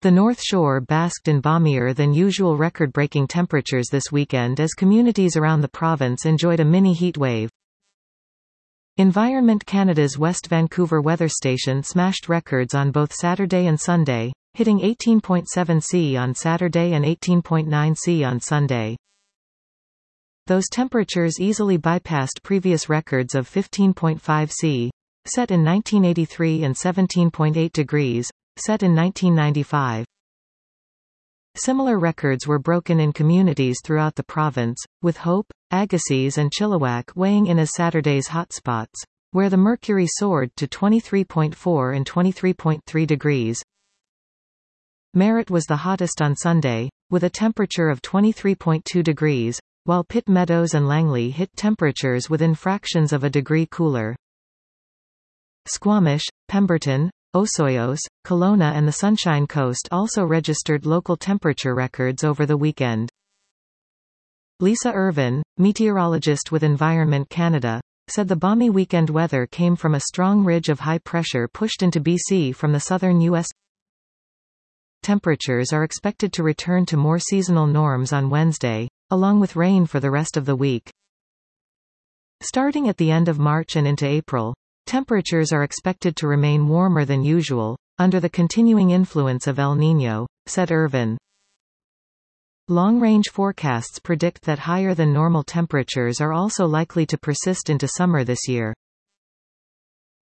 The North Shore basked in balmier than usual record-breaking temperatures this weekend as communities around the province enjoyed a mini heat wave. Environment Canada's West Vancouver weather station smashed records on both Saturday and Sunday, hitting 18.7 C on Saturday and 18.9 C on Sunday. Those temperatures easily bypassed previous records of 15.5 C, set in 1983, and 17.8 degrees, set in 1995. Similar records were broken in communities throughout the province, with Hope, Agassiz and Chilliwack weighing in as Saturday's hotspots, where the mercury soared to 23.4 and 23.3 degrees. Merritt was the hottest on Sunday, with a temperature of 23.2 degrees, while Pitt Meadows and Langley hit temperatures within fractions of a degree cooler. Squamish, Pemberton, Osoyoos, Kelowna and the Sunshine Coast also registered local temperature records over the weekend. Lisa Irvin, meteorologist with Environment Canada, said the balmy weekend weather came from a strong ridge of high pressure pushed into BC from the southern U.S. Temperatures are expected to return to more seasonal norms on Wednesday, along with rain for the rest of the week. Starting at the end of March and into April, temperatures are expected to remain warmer than usual, under the continuing influence of El Niño, said Irvin. Long-range forecasts predict that higher than normal temperatures are also likely to persist into summer this year.